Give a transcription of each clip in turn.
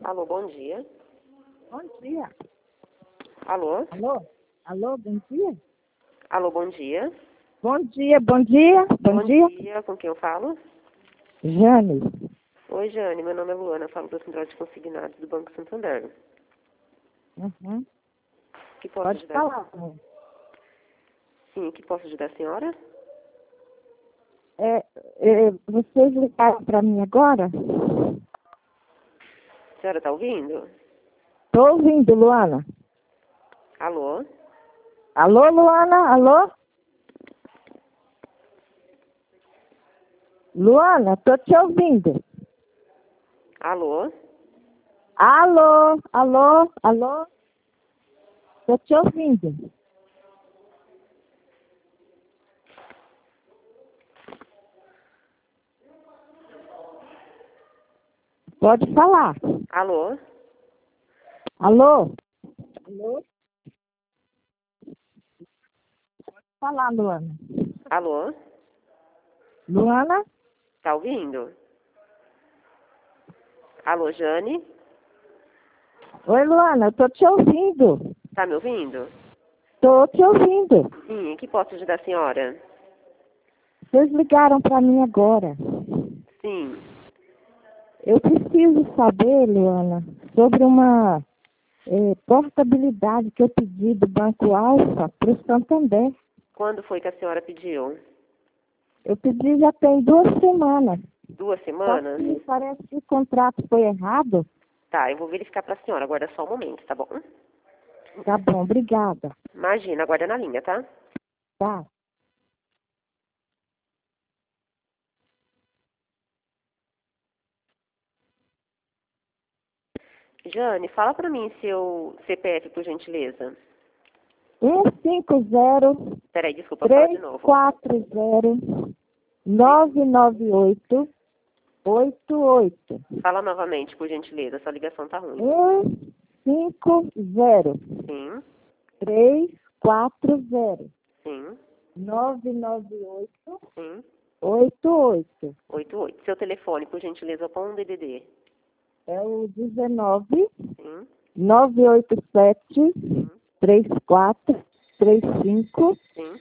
Alô, bom dia. Bom dia. Alô? Alô? Alô, bom dia? Alô, bom dia. Bom dia, bom dia. Bom dia. Com quem eu falo? Jane. Oi, Jane, meu nome é Luana, falo da Central de Consignados do Banco Santander. Uhum. Que posso Pode ajudar? falar. Sim, que posso ajudar a senhora? Vocês ligaram para mim agora? A senhora está ouvindo? Estou ouvindo, Luana. Alô? Alô, Luana? Alô? Luana, estou te ouvindo. Alô? Alô? Alô? Alô? Estou te ouvindo. Pode falar. Alô? Alô? Alô? Pode falar, Luana. Alô? Luana? Tá ouvindo? Alô, Jane? Oi, Luana, estou te ouvindo. Tá me ouvindo? Estou te ouvindo. Sim, que posso ajudar a senhora? Vocês ligaram para mim agora. Sim. Eu preciso saber, Luana, sobre uma portabilidade que eu pedi do Banco Alfa para o Santander. Quando foi que a senhora pediu? Eu pedi já tem 2 semanas. 2 Só semanas? que parece que o contrato foi errado. Tá, eu vou verificar para a senhora. Aguarda só um momento, tá bom? Tá bom, obrigada. Imagina, aguarda na linha, tá? Tá. Jane, fala para mim seu CPF, por gentileza. 150 Peraí, desculpa, fala de novo. 340 998 88 Fala novamente, por gentileza. Sua ligação tá ruim. 150 Sim, 340 sim, 998 sim. 88. 88. Seu telefone, por gentileza, põe um DDD. É o 19 Sim, 987 sim, 34 35 sim.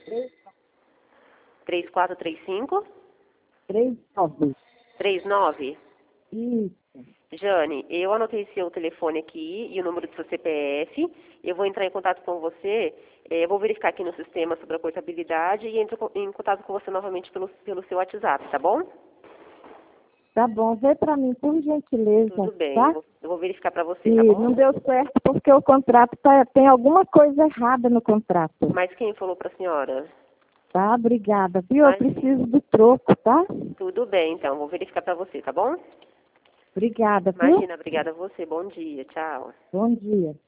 3435 39. 39. Isso. Jane, eu anotei seu telefone aqui e o número do seu CPF. Eu vou entrar em contato com você. Eu vou verificar aqui no sistema sobre a portabilidade e entro em contato com você novamente pelo seu WhatsApp, tá bom? Tá bom, vê para mim, por gentileza, Tudo bem. tá? Eu vou verificar para você, E tá bom? não deu certo porque o contrato tem alguma coisa errada no contrato. Mas quem falou para a senhora? Tá, obrigada. Viu? Eu Imagina. preciso do troco, tá? Tudo bem, então. Vou verificar para você, tá bom? Obrigada, viu? Imagina, obrigada a você. Bom dia. Tchau. Bom dia.